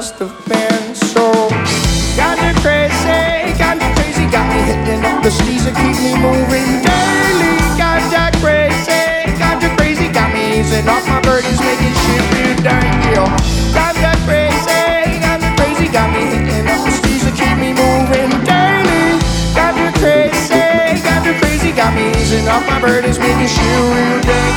must have been so. Ganja crazy, got me hitting up the steez and keep me moving daily. Ganja crazy, got me easing off my burdens, making shit real dang real. Ganja crazy, got me hitting up the steez and keep me moving daily. Ganja crazy, got me easing off my burdens, making shit